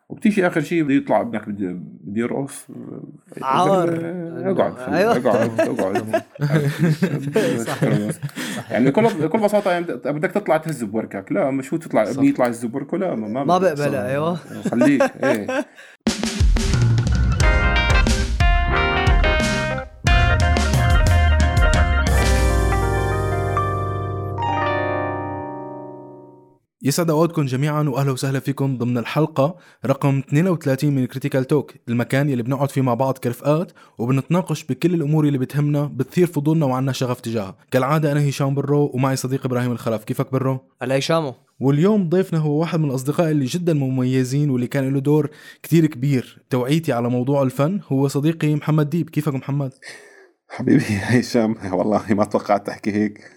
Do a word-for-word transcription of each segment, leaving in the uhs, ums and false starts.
وبتيجي اخر شيء بده يطلع ابنك بده بده يرقص. عار اقعد اقعد اقعد يعني بكل بكل بساطه يعني بدك تطلع تهز بوركك، لا مش هو تطلع ابني يطلع يهز بوركه، لا ما ما بقبلها. ايوه خليك ايه. يسعد اوقاتكم جميعا واهلا وسهلا فيكم ضمن الحلقه رقم اثنين وثلاثين من كريتيكال توك، المكان يلي بنقعد فيه مع بعض كرفقات وبنتناقش بكل الامور اللي بتهمنا بتثير فضولنا وعنا شغف تجاهها. كالعاده انا هشام برو ومعي صديق ابراهيم الخلف. كيفك برو؟ هلا هشامو. واليوم ضيفنا هو واحد من الاصدقاء اللي جدا مميزين واللي كان له دور كتير كبير توعيتي على موضوع الفن، هو صديقي محمد ديب. كيفك محمد؟ حبيبي هشام والله ما توقعت تحكي هيك.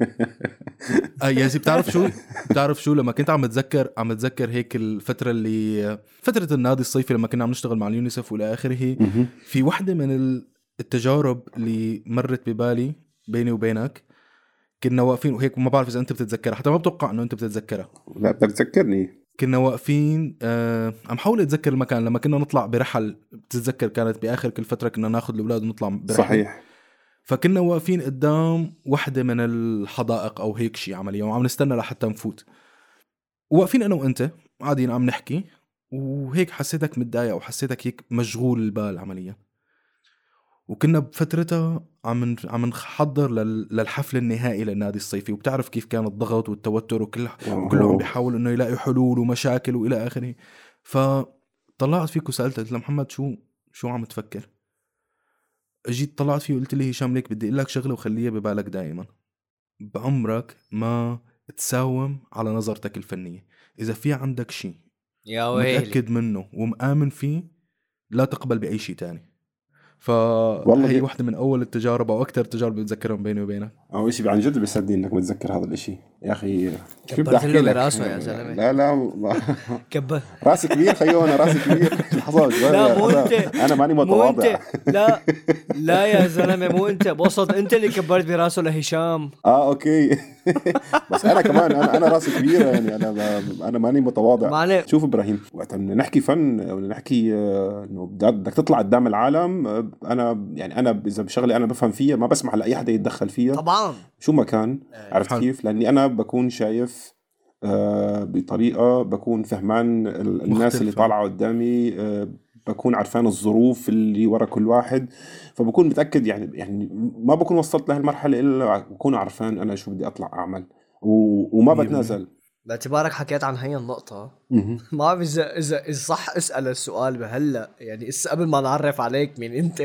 اي يا زي بتعرف شو بتعرف شو لما كنت عم اتذكر عم اتذكر هيك الفتره اللي فتره النادي الصيفي لما كنا عم نشتغل مع اليونيسف والى اخره، في وحده من التجارب اللي مرت ببالي بيني وبينك كنا واقفين وهيك، ما بعرف اذا انت بتتذكرها، حتى ما بتوقع انه انت بتتذكرها. لا بدك تذكرني. كنا واقفين آه، عم حاول اتذكر المكان لما كنا نطلع برحل، بتتذكر كانت باخر كل فتره كنا ناخذ الاولاد ونطلع برحل. صحيح. فكنا واقفين قدام واحدة من الحدائق أو هيك شيء عمليا وعم نستنى لحتى نفوت، واقفين أنا وأنت قاعدين عم نحكي، وهيك حسيتك متضايق أو حسيتك هيك مشغول البال عمليا. وكنا بفترتها عم عم نحضر للحفل النهائي للنادي الصيفي، وبتعرف كيف كان الضغط والتوتر وكل وكله عم بيحاول إنه يلاقي حلول ومشاكل وإلى آخره. فطلعت فيك وسألت قلت له محمد شو شو عم تفكر؟ جيت طلعت فيه وقلت لي هشام ليك بدي اقول لك شغله وخليها ببالك دائما، بعمرك ما تساوم على نظرتك الفنيه. اذا في عندك شيء متاكد منه ومآمن فيه لا تقبل باي شيء تاني. فهي واحدة من أول التجارب أو أكثر تجارب بتذكرهم بيني وبينك. أو شيء عن جد بيسعدني إنك متذكر هذا الإشي يا أخي. شو بدي أحكي لك براسه يا زلمة؟ لا لا كبر راسي كبير خيو، أنا راسي كبير. لا مو أنت، أنا ماني متواضع. لا لا يا زلمة مو أنت، بوسط أنت اللي كبرت براسه لهشام. آه أوكي. بس أنا كمان أنا أنا راسي كبير يعني، أنا أنا ماني متواضع. معنى... شوف إبراهيم، وقت نحكي فن أو نحكي إنه بدك تطلع قدام العالم، أنا يعني أنا إذا بشغلي أنا بفهم فيها ما بسمح لأي حدا يتدخل فيها طبعا شو ما كان. عرفت كيف؟ لأني أنا بكون شايف آه بطريقة، بكون فهمان الناس اللي طالعة قدامي، آه بكون عارفان الظروف اللي ورا كل واحد، فبكون متأكد يعني يعني ما بكون وصلت لهالمرحلة إلا بكون عارفان أنا شو بدي أطلع أعمل وما بتنازل. باعتبارك حكيت عن هي النقطة، ما بعرف إذا إذا إذا صح أسأل السؤال بهلا يعني إس قبل ما نعرف عليك مين أنت.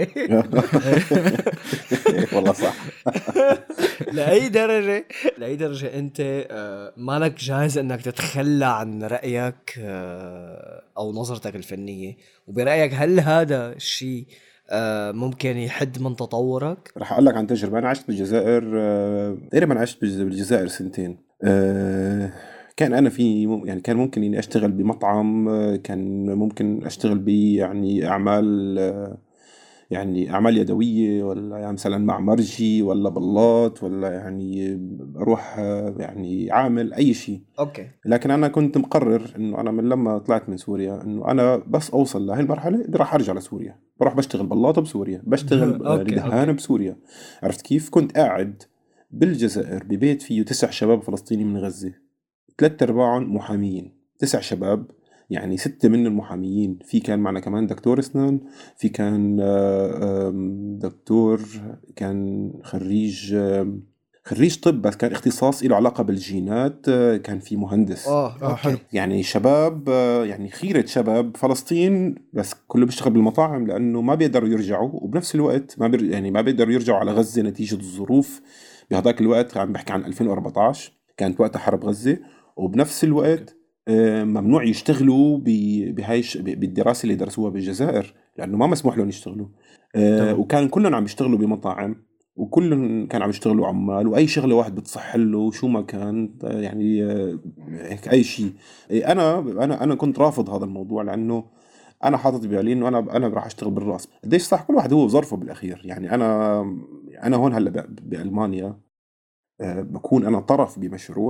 والله صح. لأي درجة لأي درجة أنت مالك جاهز إنك تتخلى عن رأيك أو نظرتك الفنية، وبرأيك هل هذا الشيء ممكن يحد من تطورك؟ رح أقول لك عن تجربة. أنا عشت بالجزائر تقريبا، عشت بالجزائر سنتين. كان أنا في يعني كان ممكن إني أشتغل بمطعم، كان ممكن أشتغل ب يعني أعمال يعني أعمال يدوية، ولا يعني مثلا مع مرجي ولا بلاط، ولا يعني أروح يعني عامل أي شيء. أوكي. لكن أنا كنت مقرر إنه أنا من لما طلعت من سوريا إنه أنا بس أوصل لهي المرحلة اللي راح أرجع لسوريا، بروح بشتغل بلاط بسوريا، بشتغل دهان بسوريا. عرفت كيف؟ كنت قاعد بالجزائر ببيت فيه تسع شباب فلسطيني من غزة، ثلاثة أرباعهم محاميين. تسع شباب يعني ستة من المحاميين، في كان معنا كمان دكتور اسنان، في كان دكتور كان خريج خريج طب بس كان اختصاص له علاقة بالجينات، كان في مهندس. اه حلو. يعني شباب يعني خيرة شباب فلسطين، بس كله بيشتغل بالمطاعم لأنه ما بيقدروا يرجعوا، وبنفس الوقت ما بي يعني ما بيقدروا يرجعوا على غزة نتيجة الظروف بهذاك الوقت. عم بحكي عن ألفين وأربعة عشر، كانت وقتها حرب غزة، وبنفس الوقت ممنوع يشتغلوا بهاي بالدراسة اللي درسوها بالجزائر لأنه ما مسموح لهم يشتغلوا. وكان كلهم عم يشتغلوا بمطاعم، وكلهم كان عم يشتغلوا عمال، وأي شغلة واحد بتصح له شو ما كان يعني هيك أي شيء. أنا أنا أنا كنت رافض هذا الموضوع لأنه أنا حاطط ببالي إنه أنا أنا راح أشتغل بالرأس. قديش صح كل واحد هو ظرفه بالأخير. يعني أنا أنا هون هلا بألمانيا بكون أنا طرف بمشروع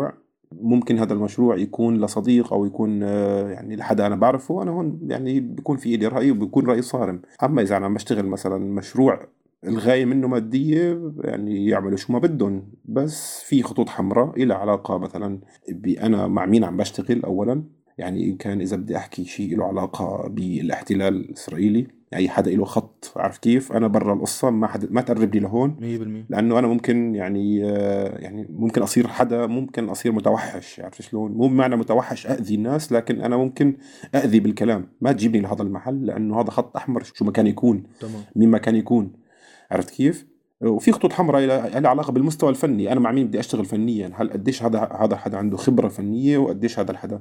ممكن هذا المشروع يكون لصديق أو يكون آه، يعني لحدا أنا بعرفه، أنا هون يعني بيكون في إلي رأي وبيكون رأي صارم. أما إذا أنا بشتغل مثلا مشروع الغاية منه مادية، يعني يعملوا شو ما بدهم، بس في خطوط حمراء إلى علاقة مثلا بأنا مع مين عم بشتغل أولا. يعني إن كان إذا بدي أحكي شيء له علاقة بالاحتلال الإسرائيلي، أي حدا له خط، عارف كيف، أنا برا القصة، ما حد ما تقرب لي لهون، مية بالمية. لأنه أنا ممكن يعني آه، يعني ممكن أصير حدا، ممكن أصير متوحش، عارف شلون؟ مو بمعنى متوحش أذي الناس، لكن أنا ممكن أذي بالكلام. ما تجيبني لهذا المحل لأنه هذا خط أحمر، شو ما كان يكون، تمام. مين ما كان يكون، عرفت كيف؟ وفي خطوط حمراء لها علاقة بالمستوى الفني، أنا مع مين بدي أشتغل فنيا، هل قديش هذا هذا حدا عنده خبرة فنية، وقديش هذا الحدا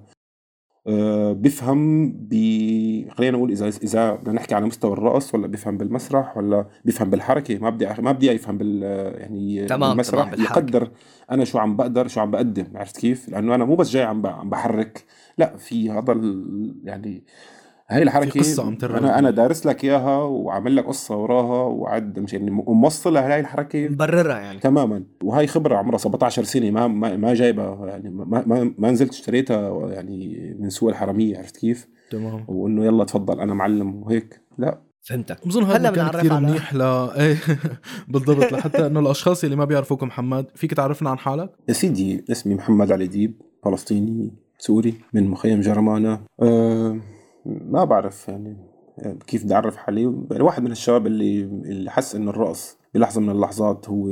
أه بفهم ب خلينا نقول اذا اذا بدنا نحكي على مستوى الرقص، ولا بفهم بالمسرح، ولا بفهم بالحركه. ما بدي ما بدي يفهم بال يعني تمام تمام بالمسرح، بالحركة. يقدر انا شو عم بقدر، شو عم بقدم، عرفت كيف؟ لانه انا مو بس جاي عم ب- عم بحرك، لا، في هذا ال- يعني هاي في الحركه قصة عم تركب. انا انا دارس لك اياها وعامل لك قصه وراها وعد مش يعني موصله هاي الحركه مبررة يعني. تماما. وهاي خبرة عمرها سبعة عشر سنة، ما ما, ما جايبها يعني، ما, ما, ما نزلت اشتريتها يعني من سوق الحرامية، عرفت كيف؟ تمام. وانه يلا تفضل انا معلم وهيك، لا. فهمتك. بظن هذا هلا مكان بنعرف كثير على منيح ل ايه بالضبط، لحتى انه الاشخاص اللي ما بيعرفوك محمد، فيك تعرفنا عن حالك؟ يا سيدي، اسمي محمد علي ديب، فلسطيني سوري من مخيم جرمانة. أه ما بعرف يعني كيف بدي أعرف حالي. يعني واحد من الشباب اللي اللي حس إنه الرقص بلحظة من اللحظات هو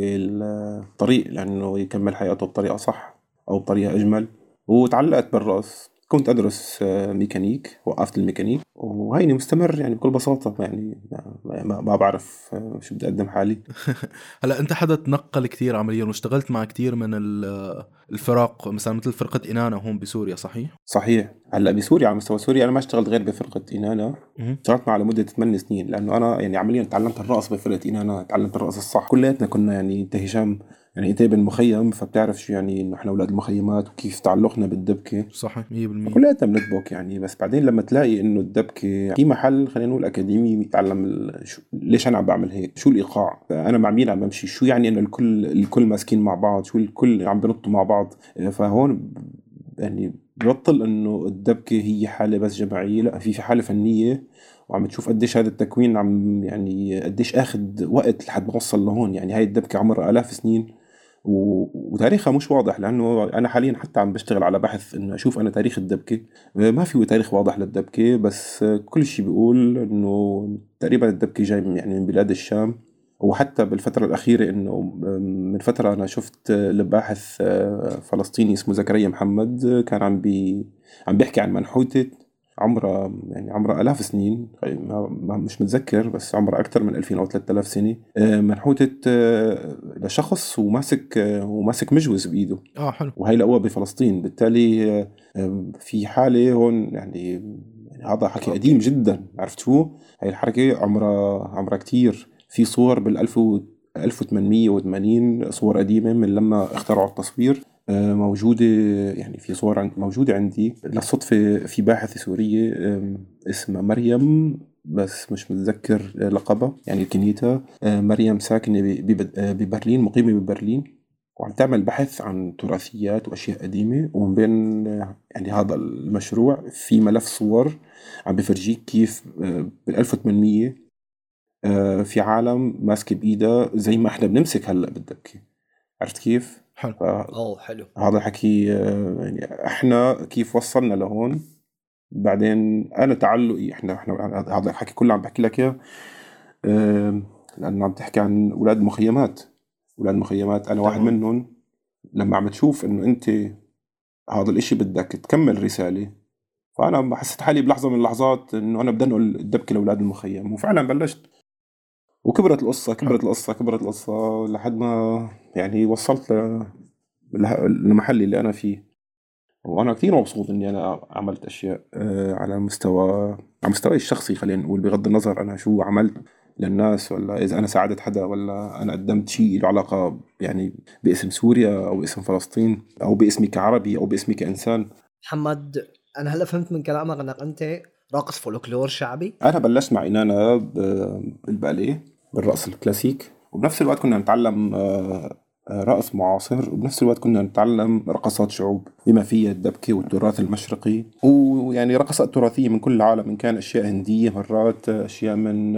الطريق لأنه يكمل حياته بطريقة صح أو بطريقة أجمل. وتعلقت بالرقص، كنت أدرس آه، ميكانيك، وقفت الميكانيك وهيني مستمر يعني بكل بساطة. يعني ما, ما ما بعرف آه، شو بدي أقدم حالي. هلا انت حدا تنقل كثير عمليا واشتغلت مع كثير من ال- الفرق، مثلا مثل فرقة إنانا هون بسوريا، صحيح؟ صحيح. هلا بسوريا، على مستوى سوريا، انا ما اشتغلت غير بفرقه إنانا. مهم. اشتغلت معها لمده ثمان سنين، لانه انا يعني عمليا تعلمت الرقص بفرقه إنانا، تعلمت الرقص الصح. كلياتنا كنا يعني انت هشام، يعني انت بالمخيم، فبتعرف شو يعني انه احنا اولاد المخيمات وكيف تعلقنا بالدبكه. صحيح مية بالمية. كلياتنا بندبك يعني. بس بعدين لما تلاقي انه الدبكه في محل، خلينا نقول اكاديمي، يتعلم ال... شو... ليش انا عم بعمل هيك، شو الايقاع، انا مع مين عم بمشي، شو يعني انه الكل الكل ماسكين مع بعض، شو الكل عم بنطوا مع بعض. فهون يعني ببطل انه الدبكه هي حاله بس جماعيه، لا، في في حاله فنيه، وعم تشوف قديش هذا التكوين عم يعني قديش اخذ وقت لحد ما وصل لهون. يعني هاي الدبكه عمرها آلاف سنين و... وتاريخها مش واضح، لانه انا حاليا حتى عم بشتغل على بحث انه اشوف انا تاريخ الدبكه. ما في تاريخ واضح للدبكه، بس كل شيء بيقول انه تقريبا الدبكه جاي من يعني من بلاد الشام. وحتى بالفترة الأخيرة إنه من فترة أنا شفت لباحث فلسطيني اسمه زكريا محمد، كان عم بي عم بيحكي عن منحوتة عمرها يعني عمرها آلاف سنين، ما ما- مش متذكر، بس عمرها أكثر من ألفين أو ثلاثة آلاف سنة. آه، منحوتة آه، لشخص وماسك آه، وماسك مجوز بإيده، اه حلو. وهي لقوها بفلسطين. بالتالي آه، آه، في حالة هون يعني، يعني هذا حكي قديم جدا، عرفت شو؟ هاي الحركة عمرها عمرها كتير. في صور بالألف و ألف وثمانمية وثمانين، صور قديمة من لما اخترعوا التصوير، آه، موجودة. يعني في صور عن- موجودة عندي للصدفة في باحثة سورية آم، اسمها مريم، بس مش متذكر لقبها يعني كنيتها. آه، مريم ساكنة ب- بب- آه، ببرلين، مقيمة ببرلين، وعم تعمل بحث عن تراثيات وأشياء قديمة. ومن بين آه، يعني هذا المشروع في ملف صور عم بفرجيك كيف بال ألف وثمانمية آه، في عالم ماسكة بإيدها زي ما احنا بنمسك هلأ بالدبكة، عرفت كيف؟ حلو. اوه حلو. فهذا الحكي آه، يعني احنا كيف وصلنا لهون. بعدين انا تعلقي، احنا احنا هذا الحكي كله عم بحكي لك اياه آه، لانه عم تحكي عن اولاد مخيمات. اولاد مخيمات انا واحد تمام. منهم. لما عم تشوف انه انت هذا الاشي بدك تكمل رسالة، فانا حسيت حالي بلحظة من اللحظات انه انا بدي انقل الدبكة لاولاد المخيم، وفعلا بلشت. وكبرت القصة حلو. كبرت القصة كبرت القصة لحد ما يعني وصلت ل- له- لمحلي اللي أنا فيه. وأنا كثير مبسوط إني أنا عملت أشياء آه، على مستوى على مستواي الشخصي، خلينا نقول، بغض النظر أنا شو عملت للناس، ولا إذا أنا ساعدت حدا، ولا أنا قدمت شيء له علاقة يعني باسم سوريا أو اسم فلسطين أو باسمي كعربي أو باسمي كإنسان. محمد، انا هلا فهمت من كلامك انك انت راقص فولكلور شعبي. أنا بلشت مع إنانا ب- بالباليه، بالرقص الكلاسيك، وبنفس الوقت كنا نتعلم آه، رقص معاصر، وبنفس الوقت كنا نتعلم رقصات شعوب بما فيها الدبكة والتراث المشرقي، ويعني رقصات تراثية من كل العالم، إن كان أشياء هندية مرات، أشياء من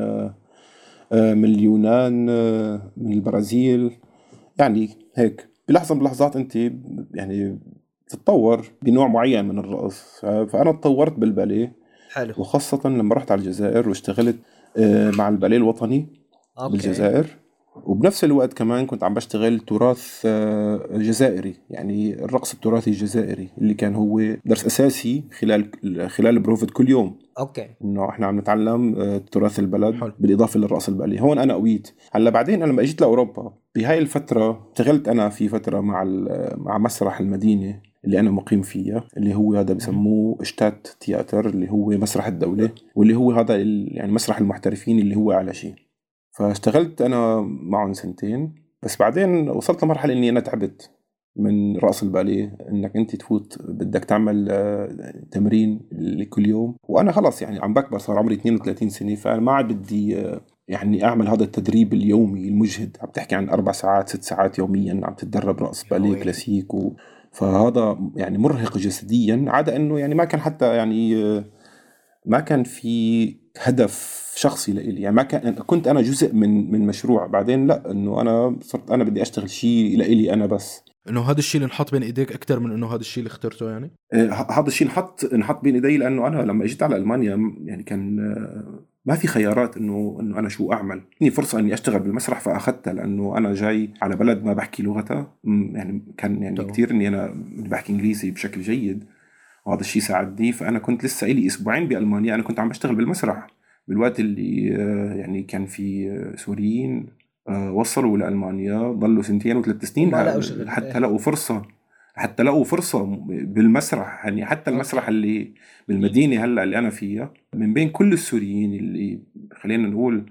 من اليونان، من البرازيل. يعني هيك بلحظة من اللحظات أنت يعني تتطور بنوع معين من الرقص. فأنا تطورت بالباليه، حلو. وخاصة لما رحت على الجزائر واشتغلت آه، مع الباليه الوطني اوكي. بالجزائر. وبنفس الوقت كمان كنت عم بشتغل تراث آه، جزائري، يعني الرقص التراثي الجزائري اللي كان هو درس أساسي خلال خلال بروفة كل يوم، اوكي. انه احنا عم نتعلم آه، تراث البلد حلو. بالاضافه للرقص البالي. هون انا قويت. هلا بعدين انا لما اجيت لاوروبا بهاي الفتره اشتغلت انا في فتره مع ال- مع مسرح المدينه اللي انا مقيم فيها، اللي هو هذا بسموه اشتات تياتر، اللي هو مسرح الدوله، واللي هو هذا ال- يعني مسرح المحترفين اللي هو اعلى شيء. فاشتغلت انا معهم سنتين، بس بعدين وصلت لمرحله اني انا تعبت من رأس الباليه، انك انت تفوت بدك تعمل آه، تمرين لكل يوم، وانا خلص يعني عم بكبر، صار عمري اثنين وثلاثين سنة، فانا ما عاد بدي آه، يعني اعمل هذا التدريب اليومي المجهد. عم تحكي عن اربع ساعات ست ساعات يوميا عم تتدرب رأس يا باليه ويلي. كلاسيك و... فهذا يعني مرهق جسديا، عدا انه يعني ما كان حتى يعني آه، ما كان في هدف شخصي لإلي، يعني ما كان كنت انا جزء من من مشروع. بعدين لا، انه انا صرت انا بدي اشتغل شيء لإلي انا بس. انه هذا الشيء اللي انحط بين ايديك اكثر من انه هذا الشيء اللي اخترته يعني. آه، هذا الشيء انحط انحط بين ايدي، لانه انا لما اجيت على المانيا م- يعني كان آه، ما في خيارات انه انه انا شو اعمل. اني فرصه اني اشتغل بالمسرح فاخذتها، لانه انا جاي على بلد ما بحكي لغتها. م، يعني كان يعني تمام. كثير اني انا بحكي انجليزي بشكل جيد، وهذا الشيء ساعدني. فانا كنت لسه لي اسبوعين بالمانيا، انا كنت عم بشتغل بالمسرح بالوقت اللي آه، يعني كان في آه، سوريين آه، وصلوا لألمانيا، ضلوا سنتين وثلاث سنين وما لقوا ل- شغل. حتى ايه. لقوا فرصة، حتى لقوا فرصة بالمسرح. يعني حتى المسرح اوكي. اللي بالمدينة هلا اللي أنا فيها، من بين كل السوريين اللي خلينا نقول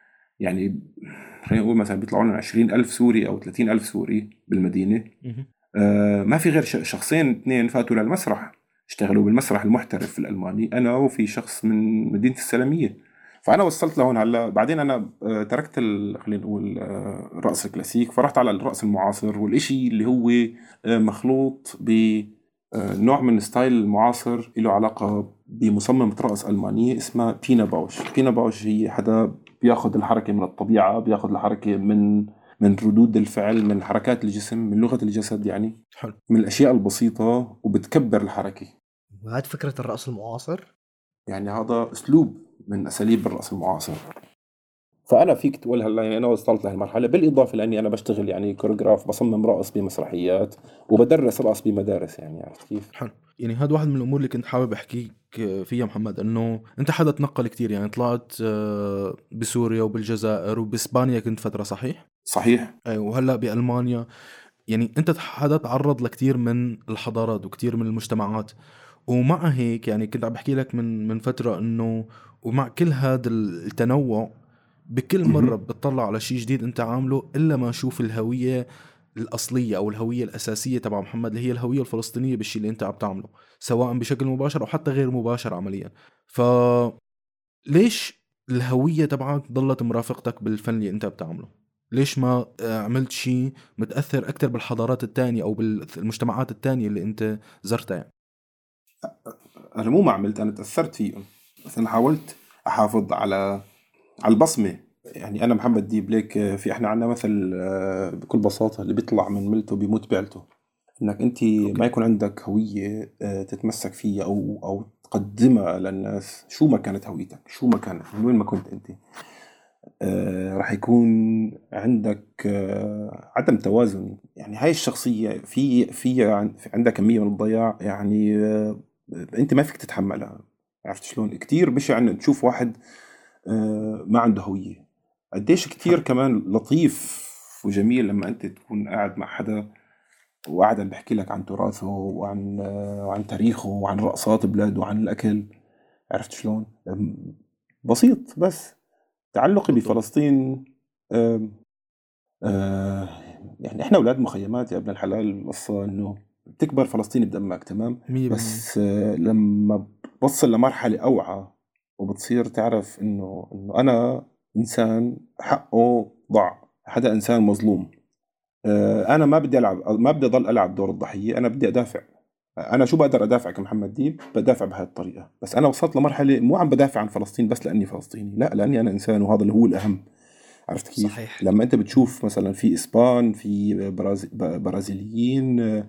يعني خلينا نقول مثلا بيطلعوا لنا عشرين ألف سوري أو ثلاثين ألف سوري بالمدينة، مهم. آه، ما في غير ش- شخصين اثنين فاتوا للمسرح، اشتغلوا بالمسرح المحترف الألماني، أنا وفي شخص من مدينة السلامية. فأنا وصلت لهون. هلا بعدين أنا آه، تركت ال- خلينا نقول آه، الرقص الكلاسيك، فرحت على الرقص المعاصر، والإشي اللي هو آه، مخلوط ب آه، نوع من ستايل المعاصر له علاقة بمصممة رقص ألمانية اسمها بينا باوش. بينا باوش هي حدا بياخد الحركة من الطبيعة، بياخد الحركة من من ردود الفعل، من حركات الجسم، من لغة الجسد، يعني حلو. من الأشياء البسيطة، وبتكبر الحركة. وهذه فكرة الرقص المعاصر. يعني هذا أسلوب من أساليب الرقص المعاصر. فأنا فيك تقول هلا يعني أنا وصلت لهالمرحلة، بالإضافة لأني أنا بشتغل يعني كوريوغراف، بصمم رقص بمسرحيات، وبدرس رقص بمدارس. يعني عرفت كيف؟ حلو. يعني هذا واحد من الامور اللي كنت حابب احكيك فيها محمد، انه انت حدا تنقل كتير، يعني طلعت آه، بسوريا وبالجزائر وباسبانيا كنت فتره، صحيح؟ صحيح. ايوه. وهلا بالمانيا. يعني انت حدا تعرض لكتير من الحضارات وكتير من المجتمعات، ومع هيك يعني كنت عم بحكي لك من من فتره انه ومع كل هذا التنوع بكل مرة مهم. بتطلع على شيء جديد انت عامله، الا ما اشوف الهوية الأصلية أو الهوية الأساسية تبع محمد، اللي هي الهوية الفلسطينية بالشيء اللي أنت عم تعمله، سواء بشكل مباشر أو حتى غير مباشر عمليا. فليش الهوية تبعك ضلت مرافقتك بالفن اللي أنت بتعمله؟ ليش ما آه، عملت شيء متأثر أكتر بالحضارات التانية أو بالمجتمعات التانية اللي أنت زرتها يعني؟ أنا مو ما عملت، أنا تأثرت فيهم، بس أنا حاولت أحافظ على على البصمة. يعني أنا محمد ديب ليك آه، في إحنا عنا مثل آه، بكل بساطة، اللي بيطلع من ملته بيموت بعلته. إنك أنت أوكي. ما يكون عندك هوية آه، تتمسك فيها أو أو تقدمها للناس، شو ما كانت هويتك، شو ما كانت، من وين ما كنت أنت، آه، راح يكون عندك آه، عدم توازن. يعني هاي الشخصية في في عن- في عندها كمية من الضياع، يعني آه، أنت ما فيك تتحملها. عرفت شلون؟ كتير بشع إن تشوف واحد آه، ما عنده هوية. قديش كتير حلو. كمان لطيف وجميل لما أنت تكون قاعد مع حدا وقاعد عم بحكي لك عن تراثه وعن آه، وعن تاريخه وعن رقصات بلاده وعن الأكل. عرفت شلون؟ أم، بسيط بس. تعلقي بالضبط. بفلسطين آم، آه، يعني احنا اولاد مخيمات يا ابن الحلال. القصه انه بتكبر فلسطين بدمك، تمام، مية بالمية. بس آه، لما بتصل لمرحله اوعى وبتصير تعرف انه انه انا انسان حقه ضاع، حدا انسان مظلوم، آه، انا ما بدي العب، ما بدي اضل العب دور الضحيه، انا بدي ادافع. انا شو بقدر ادافع كمحمد ديب؟ بدافع بهاي الطريقه. بس انا وصلت لمرحله مو عم بدافع عن فلسطين بس لاني فلسطيني، لا، لاني انا انسان، وهذا اللي هو الاهم. عرفت كيف؟ صحيح. لما انت بتشوف مثلا في اسبان، في برازي... برازيليين، آه،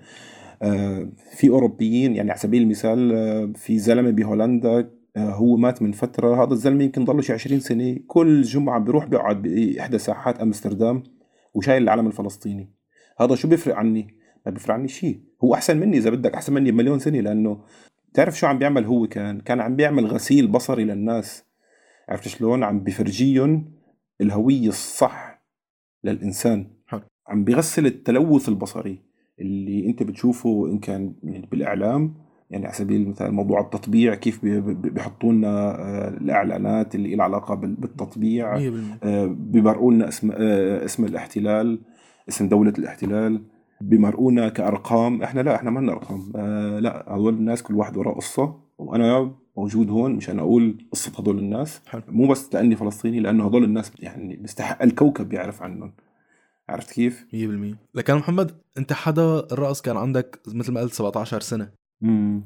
آه، في اوروبيين، يعني على سبيل المثال آه، في زلمه بهولندا آه، هو مات من فتره، هذا الزلمه يمكن ضله شي عشرين سنه كل جمعه بيروح بيقعد باحدى ساحات امستردام وشايل العلم الفلسطيني. هذا شو بيفرق عني؟ ما بيفرق عني شيء. هو احسن مني، اذا بدك احسن مني بمليون سنه، لانه تعرف شو عم بيعمل؟ هو كان كان عم بيعمل غسيل بصري للناس. عرفت شلون؟ عم بفرجيهم الهويه الصح للانسان. حلو. عم بيغسل التلوث البصري اللي انت بتشوفه ان كان يعني بالاعلام. يعني على سبيل المثال موضوع التطبيع، كيف بي- بي- بيحطوا لنا آه، الاعلانات اللي لها علاقه بال- بالتطبيع، مية بالمية. آه، بيمرقوا لنا اسم آه، اسم الاحتلال، اسم دوله الاحتلال، بيمرقونا كارقام. احنا لا، احنا ما لنا ارقام. آه، لا، هذول الناس كل واحد وراه قصه، وانا موجود هون مشان اقول قصه هذول الناس. حلو. مو بس لاني فلسطيني، لانه هذول الناس يعني بيستحق الكوكب يعرف عنهم. عرفت كيف؟ مية بالمية. لكن محمد انت حدا الرقص كان عندك مثل ما قلت سبعة عشر سنة، امم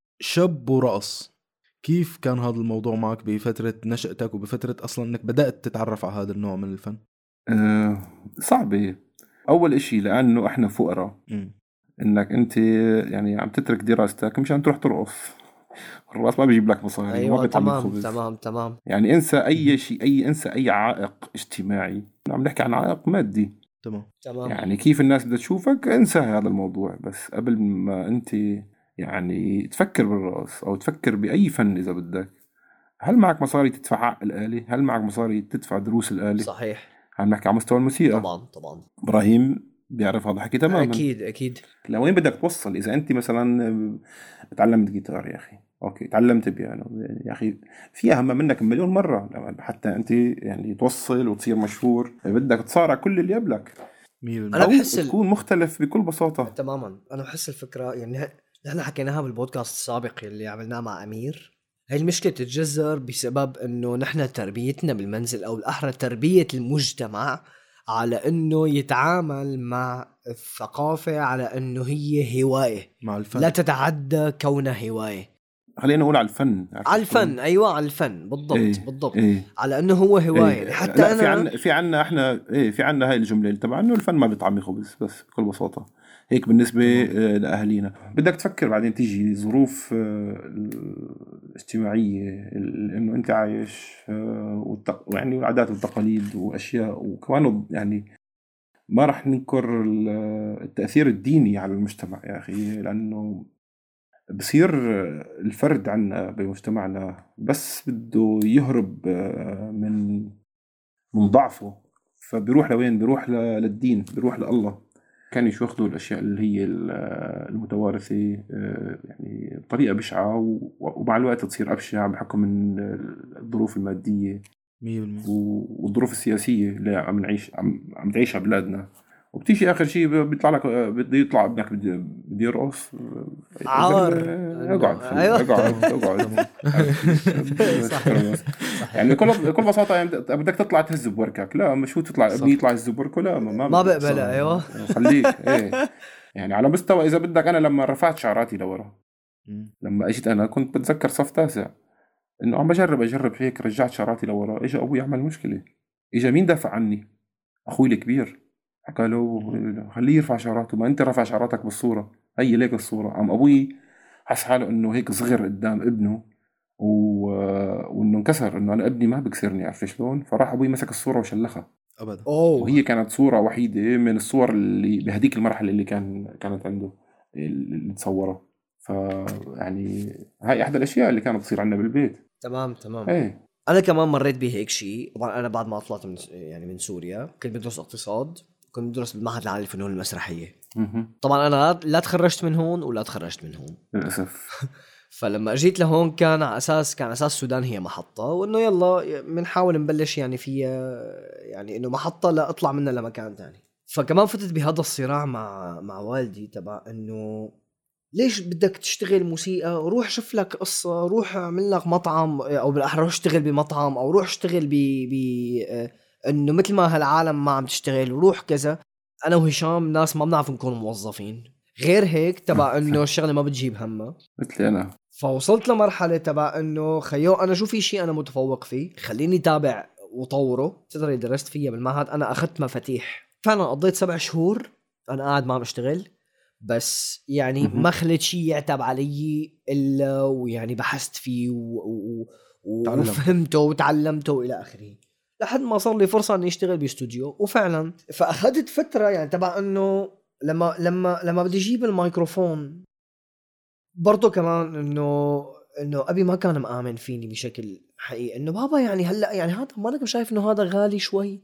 شاب ورقص، كيف كان هذا الموضوع معك بفترة نشأتك وبفترة أصلا أنك بدأت تتعرف على هذا النوع من الفن؟ آه صعبة. أول إشي لأنه إحنا فقراء، مم. إنك أنت يعني عم تترك دراستك مشان تروح ترقص. الرقص ما بيجيب لك مصاري وما ايوه بيطعمك تمام خبز. تمام تمام يعني انسى أي شيء، أي انسى أي عائق اجتماعي. عم نحكي عن عائق مادي. تمام. تمام. يعني كيف الناس بدها تشوفك، انسى هذا الموضوع. بس قبل ما أنت يعني تفكر بالرقص أو تفكر بأي فن إذا بدك، هل معك مصاري تدفع عقل الآلة؟ هل معك مصاري تدفع دروس الآلة؟ صحيح. عم نحكي على مستوى الموسيقى. طبعا طبعا. إبراهيم بيعرف هذا الحكي تماما. اكيد اكيد. لوين بدك توصل؟ إذا أنت مثلا تعلمت جيتار يا أخي، أوكي، تعلمت بيانو يا أخي، في أهم منك مليون مرة. حتى أنت يعني توصل وتصير مشهور بدك تصارع كل اللي قبلك، مية بالمية. انا أو بحس ال... تكون مختلف بكل بساطة. تماما انا بحس الفكره يعني ه- نحن حكيناها بالبودكاست السابق اللي عملناه مع امير. هاي المشكله تتجذر بسبب انه نحن تربيتنا بالمنزل، او الاحرى تربيه المجتمع على انه يتعامل مع الثقافه على انه هي هوايه مع الفن. لا تتعدى كونها هوايه. خلينا نقول على الفن. عرفت على شلون؟ الفن، ايوه على الفن بالضبط. إيه بالضبط. إيه على انه هو هوايه إيه. يعني حتى لا، في انا عنا في عنا احنا ايه في عنا هاي الجمله اللي تبع انه الفن ما بيطعمي خبز، بس بكل بساطه هيك بالنسبه تمام. آه، لاهالينا. بدك تفكر بعدين تيجي ظروف آه، الاجتماعيه، ال- انه انت عايش آه، والتق- يعني العادات والتقاليد واشياء، وكمان يعني ما راح ننكر ال- التاثير الديني على المجتمع يا اخي. لانه بصير الفرد عنا بمجتمعنا بس بده يهرب آه، من من ضعفه، فبيروح لوين؟ بيروح ل- للدين، بيروح لله. كانوا ياخذوا الاشياء اللي هي ال- المتوارثه آه، يعني بطريقه بشعه، و- ومع الوقت تصير ابشع بحكم من الظروف الماديه مية بالمية. و- والظروف السياسيه اللي عم نعيش عم, عم تعيشها بلادنا. وبتيجي اخر شيء بيطلع لك آه، بده يطلع ابنك بده بده يرقص. عار. زلمة، اقعد إنه- خلي أيوة. اقعد اقعد. صحيح. يعني بكل بكل بساطه يعني بدك تطلع تهز بوركك، لا مش هو تطلع صح. ابني يطلع يهز بوركه، لا ما ما ما بدك. بقبلها. ايوه. خليك ايه. يعني على مستوى اذا بدك، انا لما رفعت شعراتي لورا، مم. لما اجيت انا كنت بتذكر صف تاسع، انه عم بجرب اجرب هيك، رجعت شعراتي لورا، اجى ابوي عمل مشكله. اجى مين دافع عني؟ اخوي الكبير. حكى له خليه يرفع شعراته، ما انت رافع شعراتك بالصوره، هي ليك الصوره. عم ابوي حس حاله انه هيك صغر قدام ابنه، و... وانه انكسر انه انا ابني ما بكسرني. عرفت شلون؟ فراح ابوي مسك الصوره وشلخها. أبدا. اوه. وهي كانت صوره وحيده من الصور اللي بهديك المرحله اللي كان كانت عنده اللي تصورها. ف يعني هاي احدى الاشياء اللي كانت تصير عندنا بالبيت. تمام تمام. ايه انا كمان مريت بهيك شيء. طبعا انا بعد ما طلعت من يعني من سوريا كنت بدرس اقتصاد، كنت بدرس بالمعهد العالي للفنون المسرحيه. مهم. طبعا انا لا تخرجت من هون ولا تخرجت من هون. للاسف. فلما اجيت لهون كان على اساس كان اساس السودان هي محطه، وانه يلا بنحاول نبلش يعني فيها يعني انه محطه لا اطلع منها لمكان تاني. فكمان فتت بهذا الصراع مع مع والدي تبع انه ليش بدك تشتغل موسيقى؟ روح شوف لك قصة، روح اعمل لك مطعم، او بالاحرى روح اشتغل بمطعم، او روح اشتغل ب ب آه، انه مثل ما هالعالم ما عم تشتغل وروح كذا. انا وهشام ناس ما بنعرف نكون موظفين، غير هيك تبع انه الشغله ما بتجيب همها مثلي انا. فوصلت لمرحله تبع انه خيو انا شو في شيء انا متفوق فيه خليني تابع وطوره. تدري درست فيها بالمعهد، انا اخذت مفاتيح فعلا، قضيت سبع شهور انا قاعد ما عم اشتغل، بس يعني ما خليت شيء يعتب علي الا ويعني بحثت فيه و... و... وفهمته وتعلمته الى اخره، لحد ما صار لي فرصه اني اشتغل باستوديو. وفعلا فاخذت فتره يعني تبع انه لما لما لما بدي اجيب الميكروفون برضو كمان انه انه ابي ما كان مآمن فيني بشكل حقيقي، انه بابا يعني هلا يعني هذا مالك شايف انه هذا غالي شوي.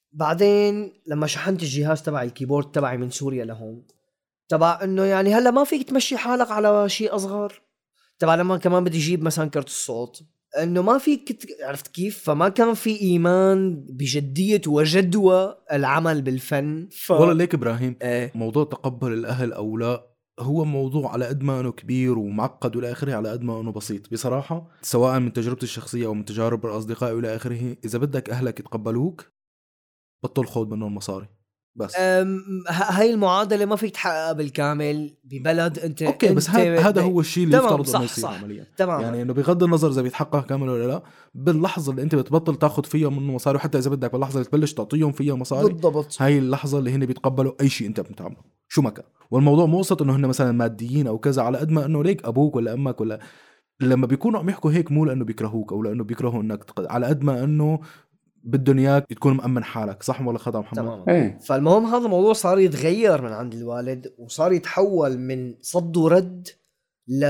بعدين لما شحنت الجهاز تبعي الكيبورد تبعي من سوريا لهون، تبع انه يعني هلا ما فيك تمشي حالك على شيء اصغر. تبع لما كمان بدي اجيب مثلا كرت الصوت، انه ما فيك، عرفت كيف؟ فما كان في ايمان بجديه وجدوى العمل بالفن. ف... والله ليك ابراهيم، ايه. موضوع تقبل الاهل او لا هو موضوع على قد ما انه كبير ومعقد والى اخره على قد ما انه بسيط بصراحه، سواء من تجربتي الشخصيه او من تجارب الاصدقاء والى اخره. اذا بدك اهلك يتقبلوك بطل خود منهم مصاري بس. هاي المعادله ما فيك تحققها بالكامل ببلد انت اوكي، بس هذا هو الشيء اللي يفترض انه يصير عمليا. تمام. يعني انه بغض النظر اذا بيتحقق كامل ولا لا، باللحظه اللي انت بتبطل تاخذ فيها منه مصاري، وحتى اذا بدك باللحظه اللي تبلش تعطيهم فيها مصاري بالضبط، هاي اللحظه اللي هن بيتقبلوا اي شيء انت بتعمله شو ما كان. والموضوع مو قصه انه هن مثلا ماديين او كذا، على قد ما انه ليك ابوك ولا امك ولا لما بيكونوا عم يحكوا هيك مو لانه بيكرهوك او لانه بيكرهوا انك تقد... على قد ما انه بدهم اياك تكون مأمن حالك. صح ولا خطأ محمد؟ تمام. ايه. فالمهم هذا الموضوع صار يتغير من عند الوالد، وصار يتحول من صد ورد ل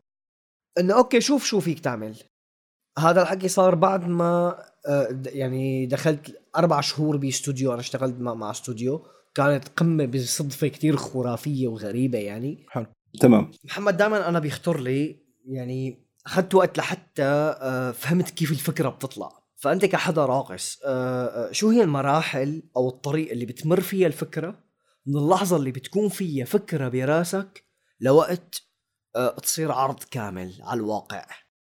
انه اوكي شوف شو فيك تعمل. هذا الحكي صار بعد ما يعني دخلت اربع شهور باستوديو. انا اشتغلت مع استوديو كانت قمه بصدفه كتير خرافيه وغريبه يعني. حلو. تمام. محمد دائما انا بيخطر لي يعني اخذت وقت لحتى فهمت كيف الفكره بتطلع. فانت كحدا راقص شو هي المراحل او الطريق اللي بتمر فيها الفكره من اللحظه اللي بتكون فيها فكره براسك لوقت تصير عرض كامل على الواقع؟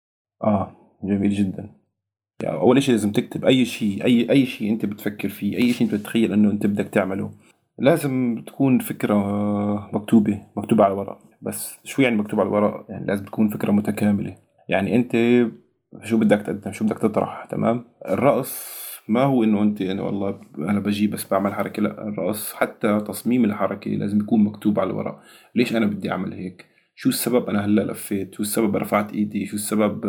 اه جميل جدا. يعني اول شيء لازم تكتب اي شيء، اي اي شيء انت بتفكر فيه، اي شيء انت بتتخيل انه انت بدك تعمله، لازم تكون فكره مكتوبه مكتوبه على ورق. بس شو يعني مكتوب على الورق؟ يعني لازم تكون فكره متكامله. يعني انت شو بدك تقدم، شو بدك تطرح. تمام. الرقص ما هو انه انت يعني والله انا بجي بس بعمل حركه، لا، الرقص حتى تصميم الحركه لازم يكون مكتوب على الورق. ليش انا بدي اعمل هيك؟ شو السبب انا هلا لفيت؟ شو السبب رفعت ايدي؟ شو السبب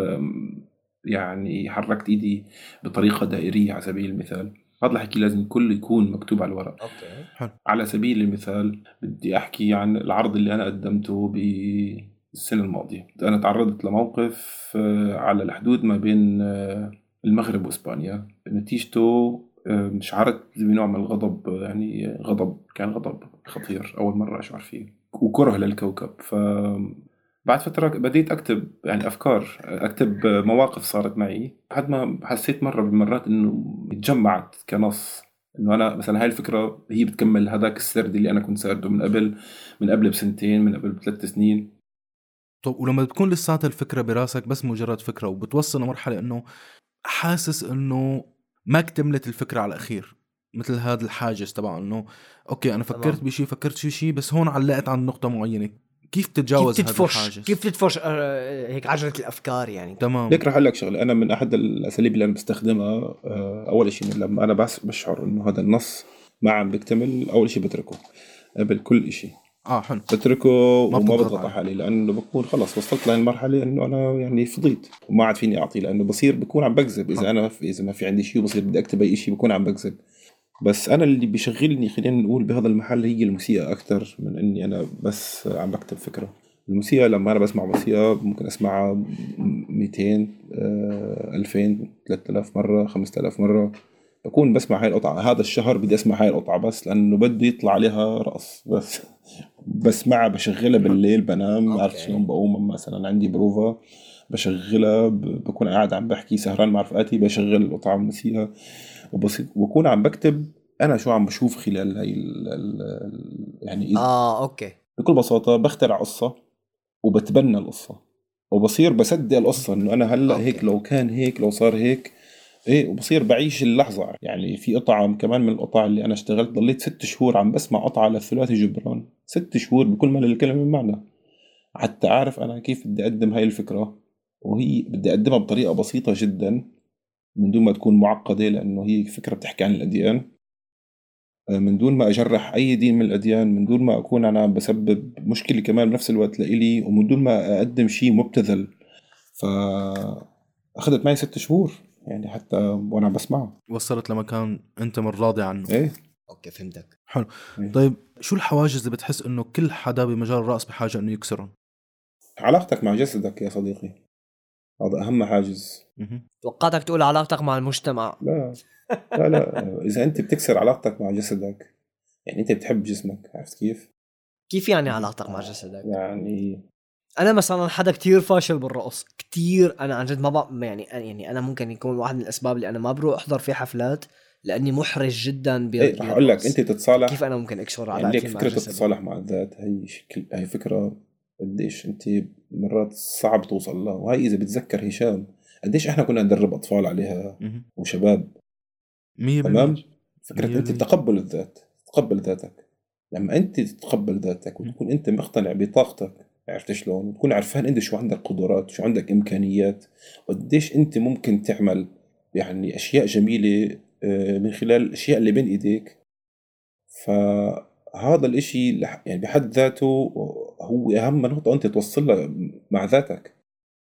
يعني حركت ايدي بطريقه دائريه على سبيل المثال؟ هذا الحكي لازم كله يكون مكتوب على الورق. اوكي. حلو. على سبيل المثال بدي احكي عن العرض اللي انا قدمته بالسنه الماضيه. انا تعرضت لموقف على الحدود ما بين المغرب واسبانيا، نتيجته شعرت بنوع من الغضب، يعني غضب كان غضب خطير اول مره اشعر فيه، وكره للكوكب. ف بعد فترة بديت أكتب يعني أفكار، أكتب مواقف صارت معي، لحد ما حسيت مرة بالمرات إنه اتجمعت كنص، إنه أنا مثلا هاي الفكرة هي بتكمل هذاك السرد اللي أنا كنت سارده من قبل من قبل بسنتين، من قبل بثلاث سنين. طب ولما بتكون لساتها الفكرة براسك بس مجرد فكرة، وبتوصل لمرحلة إنه حاسس إنه ما اكتملت الفكرة على الأخير، مثل هذا الحاجز تبع إنه أوكي أنا فكرت بشي فكرت في شي بس هون علقت عن نقطة معينة، كيف تتجاوز كيف هذا الحاجز؟ كيف تدفش هيك عجلة الأفكار يعني؟ تمام. ليك رح أقول لك شغله، أنا من أحد الأساليب اللي أنا بستخدمها أول شيء لما أنا بس بشعر إنه هذا النص ما عم بيكتمل، أول شيء بتركه قبل كل شيء. اه حلو. بتركه وما بضغط على حالي، لأنه بكون خلاص وصلت لهالمرحلة إنه أنا يعني فضيت وما عاد فيني أعطي، لأنه بصير بكون عم بكذب. إذا أنا إذا ما في عندي شيء وبصير بدي أكتب أي شيء بكون عم بكذب. بس أنا اللي بيشغلني خلينا نقول بهذا المحل هي الموسيقى أكتر من إني أنا بس عم بكتب فكرة. الموسيقى لما أنا بسمع موسيقى ممكن أسمعها مئتين ألفين ثلاثة آلاف مرة خمسة آلاف مرة، بكون بسمع هاي القطعة. هذا الشهر بدي أسمع هاي القطعة بس لأنه بدي يطلع عليها رقص بس. بسمعها بشغلها بالليل بنام عارف شنو، بقوم مثلا عندي بروفا بشغلها، بكون قاعد عم بحكي سهران مع رفقاتي بشغل القطعة الموسيقى، وبكون عم بكتب أنا شو عم بشوف خلال هاي ال ال يعني آه أوكي. بكل بساطة بخترع قصة وبتبنى القصة وبصير بصدق القصة إنه أنا هلأ هيك لو كان هيك لو صار هيك ايه وبصير بعيش اللحظة. يعني في قطعة كمان من القطع اللي انا اشتغلت ضليت ست شهور عم بسمع قطعة للثلاثي جبران، ست شهور بكل ما للكلمة من معنى، حتى اعرف انا كيف بدي اقدم هاي الفكرة. وهي بدي اقدمها بطريقة بسيطة جدا من دون ما تكون معقدة، لانه هي فكرة بتحكي عن الاديان، من دون ما اجرح اي دين من الاديان، من دون ما اكون انا بسبب مشكلة كمان بنفس الوقت لإلي، ومن دون ما اقدم شيء مبتذل. فاخذت معي ست شهور يعني حتى وانا بسمعه. وصلت لمكان انت من راضي عنه. ايه اوكي فهمتك. حلو. إيه. طيب شو الحواجز اللي بتحس انه كل حدا بمجال الرقص بحاجه انه يكسرهم؟ علاقتك مع جسدك يا صديقي، هذا اهم حاجز. مهم. توقعتك تقول علاقتك مع المجتمع. لا لا لا، اذا انت بتكسر علاقتك مع جسدك يعني انت بتحب جسمك، عرفت كيف؟ كيف يعني علاقتك مع جسدك؟ يعني انا مثلا حدا كتير فاشل بالرقص كتير، انا عن جد ما بق... يعني يعني انا ممكن يكون واحد من الاسباب اللي انا ما بروح احضر في حفلات لاني محرج جدا ب... ايه رح اقول لك، انت كيف تتصالح انا ممكن اكسر يعني علاقتي ليك مع فكرة جسدي؟ التصالح مع الذات، هي شكل هي فكرة قديش انت مرات صعب توصل لها. وهي اذا بتذكر هشام قديش احنا كنا ندرب اطفال عليها مهم. وشباب. مية بالمية. تمام. فكرة انت تقبل الذات، تقبل ذاتك. لما انت تتقبل ذاتك وتكون انت مقتنع بطاقتك، عرفت شلون، وتكون عارفان انت شو عندك قدرات، شو عندك امكانيات، وقديش انت ممكن تعمل يعني اشياء جميلة آه، من خلال الاشياء اللي بين ايديك. فهذا الاشي لح- يعني بحد ذاته هو اهم نقطة انت توصل لها مع ذاتك.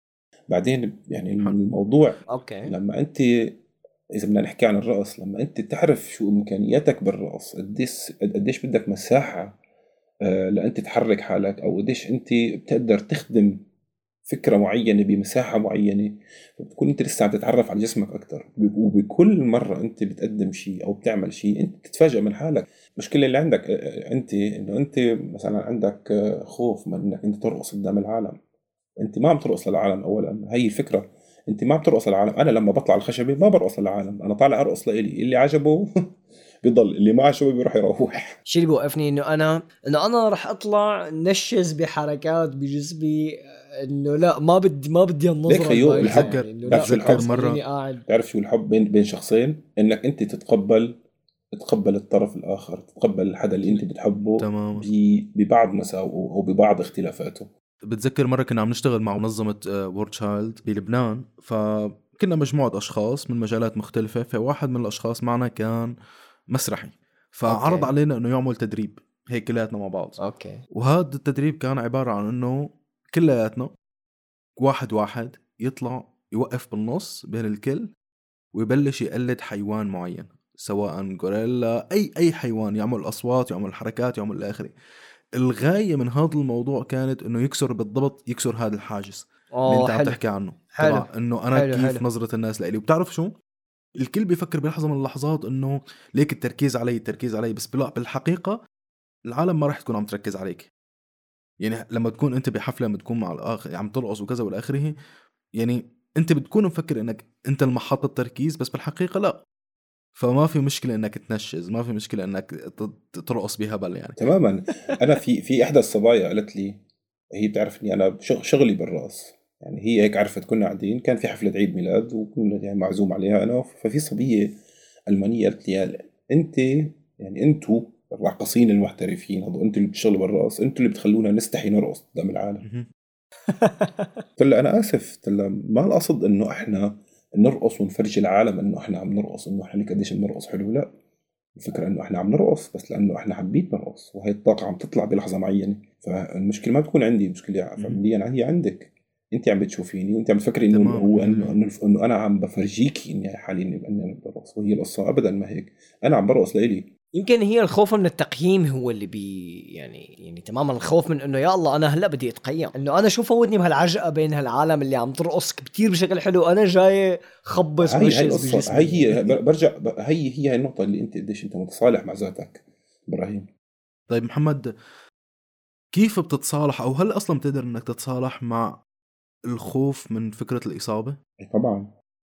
بعدين يعني حلو. الموضوع اوكي لما انت، إذا بدنا نحكي عن الرقص، لما أنت تعرف شو إمكانياتك بالرقص، قديش قديش بدك مساحة آه، لأنت تحرك حالك، أو قديش أنت بتقدر تخدم فكرة معينة بمساحة معينة، بتكون أنت لسه عم تتعرف على جسمك أكتر. وبكل مرة أنت بتقدم شيء أو بتعمل شيء أنت تتفاجأ من حالك. المشكلة اللي عندك آه، آه، أنت إنه أنت مثلا عندك آه، خوف من إنك أنت ترقص قدام العالم. انت ما عم ترقص للعالم اولا، هي الفكره. انت ما عم ترقص للعالم. انا لما بطلع على الخشبه ما برقص للعالم، انا طالع ارقص لإلي. اللي عجبه بيضل، اللي ما عجبه بيروح يروح. الشيء اللي بوقفني انه انا انه انا رح اطلع نشز بحركات بجسمي، انه لا ما بدي ما بدي النظره ليك خيو البايخة، الحب، يعني انه بتعرف شو لا بتذكر الحب؟ مرة خليني قاعد. بتعرف شو الحب بين بين شخصين؟ انك انت تتقبل، تتقبل الطرف الاخر، تتقبل الحدا اللي انت بتحبه تماما. ب- ببعض مساوئه او ببعض اختلافاته. بتذكر مرة كنا عم نشتغل مع منظمة وورد تشايلد بلبنان، فكنا مجموعة أشخاص من مجالات مختلفة، فواحد من الأشخاص معنا كان مسرحي، فعرض أوكي. علينا أنه يعمل تدريب هيك كلياتنا مع بعض. اوكي وهذا التدريب كان عبارة عن أنه كلياتنا واحد واحد يطلع يوقف بالنص بين الكل ويبلش يقلد حيوان معين، سواء غوريلا، أي أي حيوان، يعمل أصوات، يعمل حركات، يعمل الآخري. الغاية من هذا الموضوع كانت انه يكسر بالضبط، يكسر هذا الحاجز اللي اوه انت عم حلو تحكي عنه، حلو تبع انه انا حلو كيف حلو. نظرة الناس لإلي. وبتعرف شو، الكل بيفكر بلحظة من اللحظات انه ليك التركيز علي التركيز علي، بس لا، بالحقيقة العالم ما راح تكون عم تركز عليك. يعني لما تكون انت بحفلة، لما تكون مع الاخر عم ترقص وكذا والاخره، يعني انت بتكون مفكر انك انت المحط التركيز، بس بالحقيقة لا. فما في مشكلة انك تنشز، ما في مشكلة انك ت- ترقص بهبل يعني. تماما. انا في في احدى الصبايا قالت لي، هي بتعرف اني انا شغ- شغلي بالراس، يعني هي هيك عرفت. كنا قاعدين كان في حفله عيد ميلاد وكنا يعني معزوم عليها انا، ففي صبيه المانيه قالت لي انت يعني انتوا الراقصين المحترفين هذول، انتوا اللي بتشتغلوا بالراس، انتوا اللي بتخلونا نستحي نرقص قدام العالم. مهم. قلت لها انا اسف، قلت لها ما القصد انه احنا نرقص ونفرجي العالم انه احنا عم نرقص، انه احنا قديش بنرقص حلو، لا. الفكرة انه احنا عم نرقص بس لانه احنا حابين نرقص، وهي الطاقة عم تطلع بلحظة معينة. فالمشكلة ما بتكون عندي، المشكلة فعليا هي عندك. انت عم بتشوفيني وانت عم تفكري انه تماما هو مية انه بالمية. انه, إنه انا عم بفرجيكي اني حاليا اني انا برقص، وهي القصة ابدا ما هيك. انا عم برقص لإلي. يمكن هي الخوف من التقييم هو اللي بي يعني يعني تماما الخوف من انه يا الله انا هلا بدي اتقيم، انه انا شو فوتني بهالعجقه بين هالعالم اللي عم ترقص كتير بشكل حلو، انا جاي خبص هاي هاي ونشز القصة، بجسمي هي هي يعني. برجع هي هي هي النقطة اللي انت قديش انت متصالح مع ذاتك ابراهيم. طيب محمد، كيف بتتصالح، او هل اصلا بتقدر انك تتصالح مع الخوف من فكرة الإصابة؟ طبعا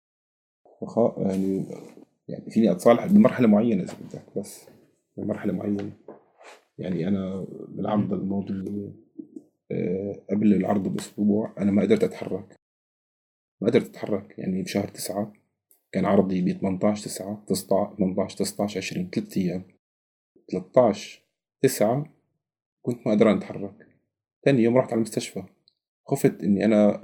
وخا يعني يعني فيني اتصالح بمرحلة معينة اذا بدك، بس بمرحلة معينة. يعني انا بالعرض الماضي آه، قبل العرض باسبوع انا ما قدرت اتحرك، ما قدرت اتحرك. يعني بشهر تسعة كان عرضي ب ثمانية عشر تسعة ثمانية عشر تسعة عشر عشرين ثلاث أيام. ثلاثة عشر تسعة كنت ما قدران أتحرك. ثاني يوم رحت على المستشفى، خفت إني أنا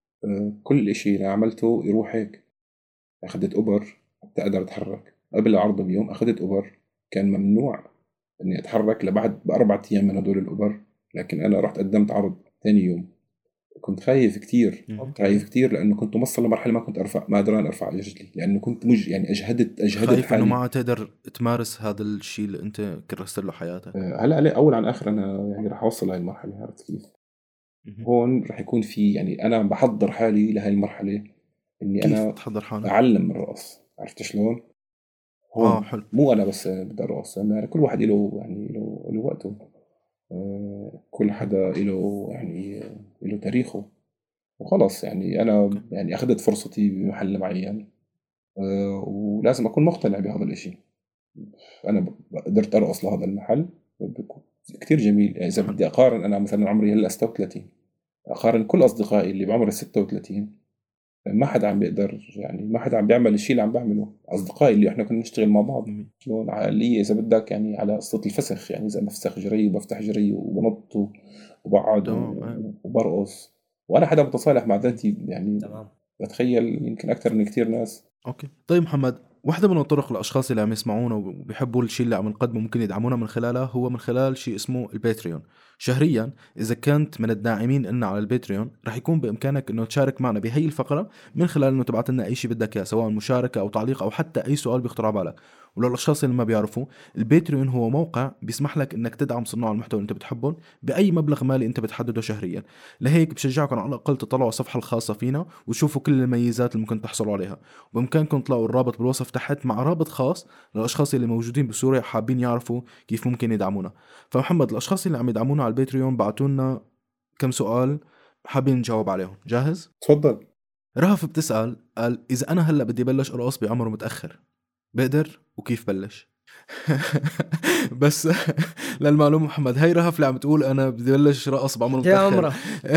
كل إشي أنا عملته يروح هيك. أخذت أوبر حتى أقدر أتحرك. قبل العرض بيوم أخذت أوبر، كان ممنوع إني أتحرك لبعد بأربعة أيام من هدول الأوبر، لكن أنا رحت قدمت عرض ثاني يوم. كنت خايف كتير، كنت خايف كتير لأنه كنت موصل لمرحلة ما كنت أرفع، ما أقدر أرفع رجلي، لأنه كنت مج يعني أجهدت أجهدت خايف حالي. إنه ما تقدر تمارس هذا الشيء اللي أنت كرست له حياتك. هلا علي أول عن آخر أنا يعني راح أوصل لهي المرحلة. عرفت كيف؟ هون راح يكون في يعني أنا بحضر حالي لهي المرحلة، إني كيف أنا تحضر حالك؟ أعلم الرقص. عرفت شلون؟ هون آه حلو. مو أنا بس بدي أرقص، يعني كل واحد له يعني له له وقته. آه، كل حدا له يعني له تاريخه. وخلص يعني أنا يعني أخذت فرصتي بمحل معين، أه ولازم أكون مقتنع بهذا الإشي. أنا قدرت أرقص لهذا المحل كتير جميل. يعني إذا بدي أقارن، أنا مثلا عمري هلا ستة وثلاثين، أقارن كل أصدقائي اللي بعمر ستة وثلاثين، ما حدا عم بيقدر، يعني ما حدا عم بيعمل الشيء اللي عم بعمله. أصدقائي اللي إحنا كنا نشتغل مع بعض شلون عقلية إذا بدك، يعني على قصة الفسخ، يعني إذا بفسخ جري وبفتح جري وبنط وبقعد وبرقص، وأنا حدا متصالح مع ذاتي يعني. تمام. بتخيل يمكن أكثر من كتير ناس. أوكي طيب محمد، واحدة من الطرق الأشخاص اللي عم يسمعونا وبيحبوا الشيء اللي عم نقدمه ممكن يدعمونا من خلالها هو من خلال شيء اسمه الباتريون. شهريا إذا كنت من الداعمين إننا على الباتريون رح يكون بإمكانك إنه تشارك معنا بهي الفقرة من خلال إنه تبعت لنا أي شيء بدك إياه، سواء مشاركة أو تعليق أو حتى أي سؤال بيخطر على بالك. وللأشخاص اللي ما بيعرفوا، الباتريون هو موقع بيسمح لك إنك تدعم صناع المحتوى اللي أنت بتحبهم بأي مبلغ مالي أنت بتحدده شهريا. لهيك بشجعكم على الأقل تطلعوا الصفحة الخاصة فينا وتشوفوا كل الميزات اللي ممكن تحصلوا عليها. وبإمكانكم تلاقوا الرابط بالوصف تحت مع رابط خاص للأشخاص اللي موجودين بسوريا حابين يعرفوا كيف ممكن يدعمونا. فمحمد، الأشخاص اللي عم يدعمونا على الباتريون بعتوا لنا كم سؤال حابين نجاوب عليهم. جاهز؟ تفضل. رهف بتسأل، قال إذا أنا هلأ بدي بلش أرقص بعمر متأخر بقدر وكيف بلش؟ بس للمعلومة محمد، هاي رهف اللي عم تقول أنا بدي بلش رقص بعمر متأخر. عمره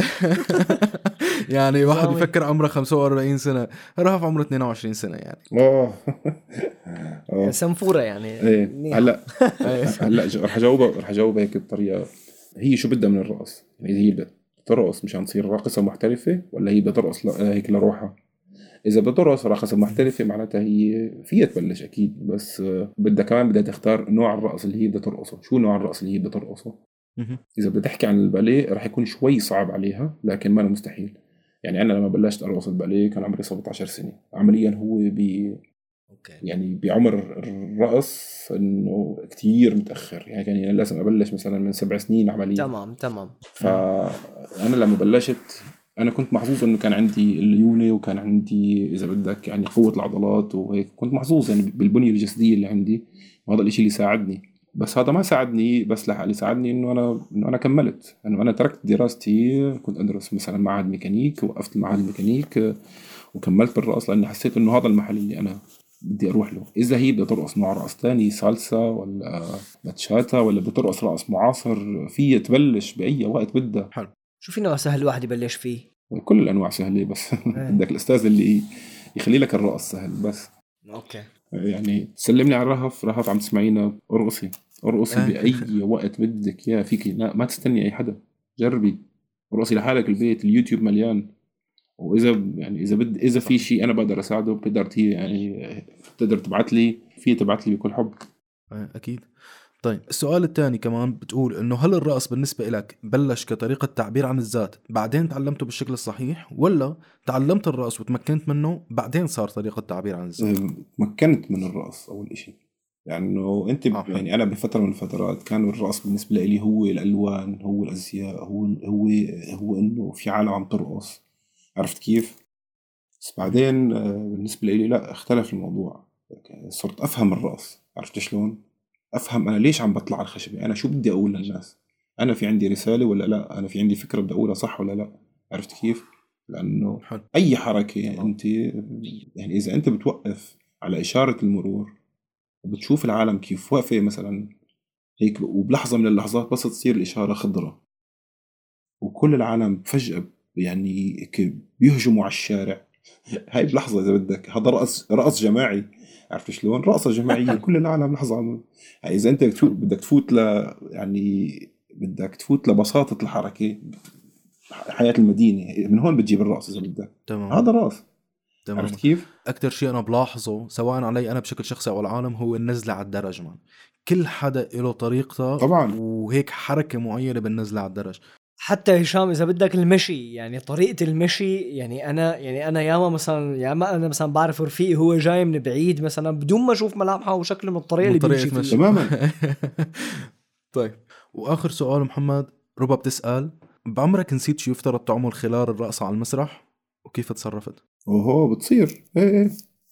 يعني واحد بيفكر عمره خمسة وأربعين سنة، رهف عمره اثنين وعشرين سنة يعني. اه سنفورة يعني. ايه هلا هلا رح اجاوبها رح اجاوبها هيك بطريقة. هي شو بدها من الرقص؟ يعني هي بدها ترقص مشان تصير راقصة محترفة، ولا هي بدها ترقص هيك لروحها؟ إذا بترقص راقصة محترفة معناتها هي فيها تبلش أكيد، بس بدها كمان بدها تختار نوع الرقص اللي هي بدها ترقصه. شو نوع الرقص اللي هي بدها ترقصه؟ إذا بدها تحكي عن الباليه رح يكون شوي صعب عليها، لكن ما مستحيل. يعني أنا لما بلشت أرقص الباليه كان عمري سبعة عشر سنة. عمليا هو بي يعني بعمر الرقص إنه كتير متأخر، يعني كان يعني لازم أبلش مثلا من سبع سنين عمليا. تمام تمام. فأنا لما بلشت أنا كنت محظوظ إنه كان عندي الليونة وكان عندي إذا بدك يعني قوة العضلات وهيك. كنت محظوظ يعني بالبنية الجسدية اللي عندي، وهذا الإشي اللي ساعدني. بس هذا ما ساعدني بس لحالي، ساعدني إنه أنا إنه أنا كملت. إنه أنا تركت دراستي، كنت أدرس مثلا معهد ميكانيك، وقفت المعهد الميكانيك وكملت بالرقص لأني حسيت إنه هذا المحل اللي أنا بدي أروح له. إذا هي بدها ترقص نوع رقص تاني، سالسا ولا باتشاتا، ولا بدها ترقص رقص معاصر، فيها تبلش بأي وقت بدها. حلو. شو في نوع سهل الواحد يبلش فيه؟ كل الأنواع سهلة، بس بدك الأستاذ اللي يخلي لك الرقص سهل بس. أوكي. يعني سلمني على رهف. رهف عم تسمعينا، ارقصي ارقصي بأي وقت بدك يا فيكي، لا ما تستني أي حدا. جربي ارقصي لحالك البيت، اليوتيوب مليان. وإذا يعني إذا بد إذا في شيء أنا بقدر أساعده بقدر تي يعني تقدر تبعت لي فيه، تبعت لي بكل حب. أكيد. طيب السؤال الثاني كمان بتقول إنه هل الرقص بالنسبة لك بلش كطريقة تعبير عن الذات بعدين تعلمته بالشكل الصحيح، ولا تعلمت الرقص وتمكنت منه بعدين صار طريقة تعبير عن الذات؟ تمكنت من الرقص أول إشي. يعني إنه أنت آه يعني أنا بفترة من الفترات كان الرقص بالنسبة لي هو الألوان، هو الأزياء، هو هو هو إنه في عالم عم ترقص. عرفت كيف؟ بس بعدين بالنسبة لي لا، اختلف الموضوع. صرت أفهم الرقص. عرفت شلون؟ أفهم أنا ليش عم بطلع على الخشبة، أنا شو بدي أقول للناس، أنا في عندي رسالة ولا لا، أنا في عندي فكرة بدي أقولها صح ولا لا. عرفت كيف؟ لأنه حل. أي حركة أنت يعني إذا أنت بتوقف على إشارة المرور وبتشوف العالم كيف واقفة مثلا هيك، وبلحظة من اللحظات بس تصير الإشارة خضرة وكل العالم فجأة يعني بيهجموا على الشارع، هاي بلحظة إذا بدك، هذا رقص رقص جماعي، عرفت شلون؟ رقصة جماعية كل العالم لحظة. هاي إذا أنت بتفوت بدك تفوت ل يعني بدك تفوت لبساطة الحركة، حياة المدينة، من هون بتجيب الرقص إذا بدك. تمام. هذا رقص. تمام. عرفت كيف؟ أكتر شيء أنا بلاحظه سواء علي أنا بشكل شخصي أو العالم هو النزلة على الدرج. من كل حدا له طريقته طبعا. وهيك حركة معينة بالنزلة على الدرج. حتى هشام إذا بدك المشي، يعني طريقة المشي، يعني أنا يعني أنا ياما مثلا ياما أنا مثلا بعرف رفيقي هو جاي من بعيد مثلا بدون ما أشوف ملامحه وشكله من الطريقة اللي بيمشي فيها. تماما. طيب وآخر سؤال محمد، ربا بتسأل بعمرك نسيت شو يفترض تعمل خلال الرقصة على المسرح وكيف تصرفت؟ اوه بتصير ايه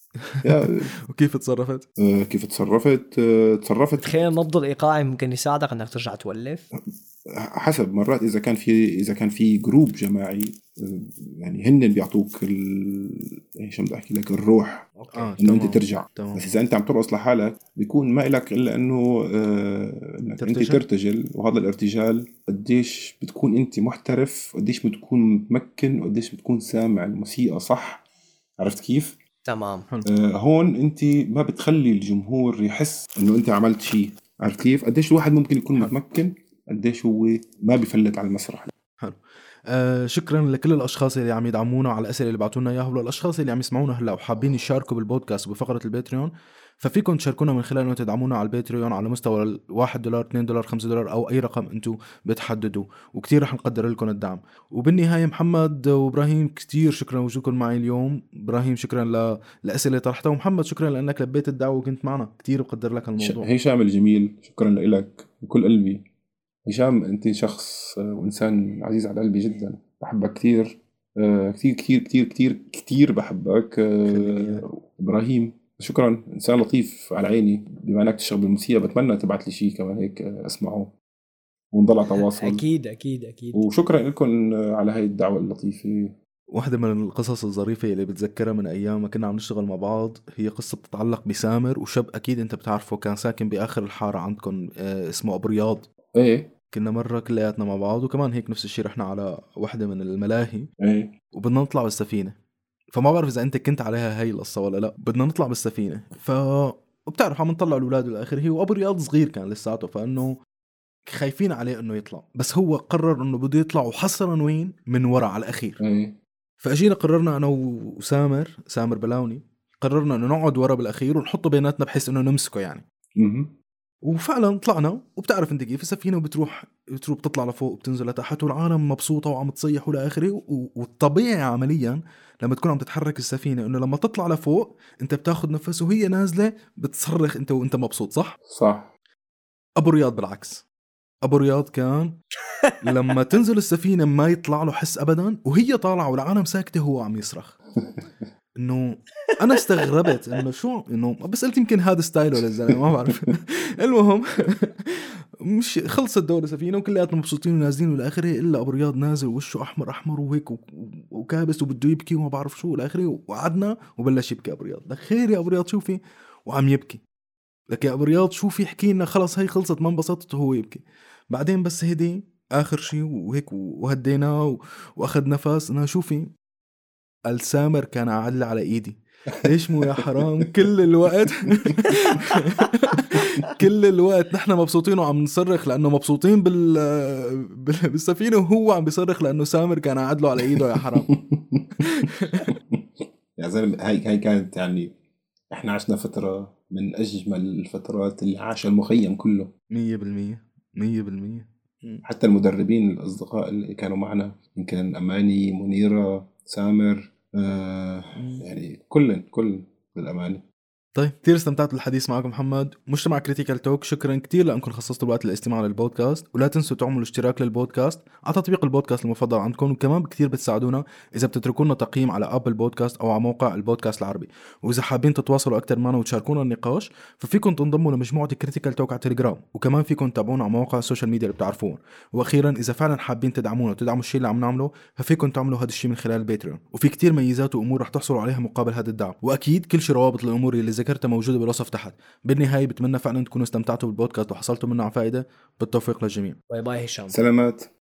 يا وكيف تصرفت؟ آه كيف تصرفت؟ آه تصرفت تخيل النبض الإيقاعي ممكن يساعدك انك ترجع تولف. حسب مرات اذا كان في اذا كان في جروب جماعي، آه يعني هن بيعطوك ال... ايش بدي احكي لك الروح آه، انه انت ترجع. تمام. بس اذا انت عم ترقص لحالك بيكون ما لك الا انه آه انك انت ترتجل. ترتجل، وهذا الارتجال قديش بتكون انت محترف، قديش بتكون متمكن، وقديش بتكون سامع الموسيقى صح. عرفت كيف؟ تمام. آه هون انت ما بتخلي الجمهور يحس انه انت عملت شيء. عرفت كيف؟ قديش الواحد ممكن يكون متمكن، قديش هو ما بيفلت على المسرح. حلو. آه شكرا لكل الاشخاص اللي عم يدعمونا على الاسئله اللي بعتوا لنا اياها، وللاشخاص اللي عم يسمعونا هلا وحابين يشاركوا بالبودكاست وبفقره الباتريون، ففيكم تشاركونا من خلال انه تدعمونا على الباتريون على مستوى واحد دولار اثنين دولار خمسة دولار او اي رقم انتم بتحددوا، وكتير رح نقدر لكم الدعم. وبالنهايه محمد وابراهيم كتير شكرا لوجودكم معي اليوم. ابراهيم شكرا للاسئله اللي طرحتها، ومحمد شكرا لانك لبيت الدعوه وكنت معنا، كتير بقدر لك الموضوع. هشام الجميل شكرا لك بكل قلبي. هشام انت شخص وانسان عزيز على قلبي جدا، بحبك كثير كثير كثير كثير كثير كثير بحبك. ابراهيم شكرا، انسان لطيف على عيني. بما انك تشتغل بالموسيقى بتمنى تبعت لي شيء كمان هيك اسمعه ونضل على تواصل. اكيد اكيد اكيد. وشكرا لكم على هاي الدعوه اللطيفه. واحدة من القصص الظريفة اللي بتذكرها من أيام ما كنا عم نشتغل مع بعض هي قصة تتعلق بسامر وشاب أكيد أنت بتعرفه، كان ساكن بآخر الحارة عندكم، اسمه أبو رياض. ايه كنا مرة كلياتنا مع بعض، وكمان هيك نفس الشيء رحنا على واحدة من الملاهي. ايه وبدنا نطلع بالسفينة، فما بعرف إذا أنت كنت عليها هاي القصة ولا لا. بدنا نطلع بالسفينة، ف وبتعرف عم نطلع الأولاد والآخر، وأبو رياض صغير كان لساته، فإنه خايفين عليه إنه يطلع، بس هو قرر إنه بده يطلع، وحصرا وين من ورا على الأخير. ايه فأجينا قررنا أنا وسامر سامر بلاوني قررنا إنه نقعد ورا بالأخير ونحطه بيناتنا بحيث إنه نمسكه يعني. مهم. وفعلا طلعنا، وبتعرف انت كيف السفينه بتروح بتروح بتطلع لفوق وبتنزل لتحت، والعالم مبسوطه وعم تصيح ولا اخره. والطبيعي عمليا لما تكون عم تتحرك السفينه انه لما تطلع لفوق انت بتاخذ نفس، وهي نازله بتصرخ انت وانت مبسوط، صح؟ صح. ابو رياض بالعكس، ابو رياض كان لما تنزل السفينه ما يطلع له حس ابدا، وهي طالعه والعالم ساكته هو عم يصرخ. انه انا استغربت انه شو، انه بس قلت يمكن هذا ستايله للزلمه ما بعرف. المهم مش خلصت الدورة سفينة وكلياتنا مبسوطين ونازلين والآخره، إلا أبو رياض نازل وشه أحمر أحمر وهيك وكابس وبده يبكي وما بعرف شو والآخره. وقعدنا وبلش يبكي أبو رياض. لك خير يا أبو رياض شوفي، وعم يبكي. لك يا أبو رياض شوفي احكي لنا خلص هي خلصت ما انبسطت، وهو يبكي. بعدين بس هدي آخر شيء وهيك وهدينا وأخذ نفس. أنا شوفي السامر كان عدل على إيدي، ليش مو يا حرام كل الوقت. كل الوقت نحن مبسوطين وعم نصرخ لأنه مبسوطين بال... بالسفينة، وهو عم بيصرخ لأنه سامر كان عدله على إيده يا حرام. يا زلمة هاي هاي كانت يعني احنا عشنا فترة من أجمل الفترات اللي عاش المخيم كله. مية بالمية مية بالمية. حتى المدربين الأصدقاء اللي كانوا معنا، يمكن أماني، منيرة، سامر، آه يعني كلن كل بالأماني. طيب كتير استمتعت بالحديث معكم محمد. مجتمع كريتيكال توك شكرا كتير لأنكم خصصتوا الوقت للاستماع للبودكاست، ولا تنسوا تعملوا اشتراك للبودكاست على تطبيق البودكاست المفضل عندكم، وكمان كتير بتساعدونا إذا بتتركوا لنا تقييم على أبل بودكاست أو على موقع البودكاست العربي. وإذا حابين تتواصلوا أكتر معنا وتشاركونا النقاش ففيكم تنضموا لمجموعة كريتيكال توك على تليجرام، وكمان فيكم تتابعونا على مواقع السوشيال ميديا اللي بتعرفون. وأخيرا إذا فعلا حابين تدعمونا وتدعموا الشيء اللي عم نعمله ففيكم تعملوا هذا الشيء من خلال الباتريون، وفي كتير ميزات وأمور رح تحصلوا عليها مقابل هذا الدعم. وأكيد كل شيء روابط الأمور اللي ذكرتها موجودة بالوصف تحت. بالنهاية بتمنى فعلا تكونوا استمتعتوا بالبودكاست وحصلتوا منه على فائدة. بالتوفيق للجميع. باي باي هشام. سلامات.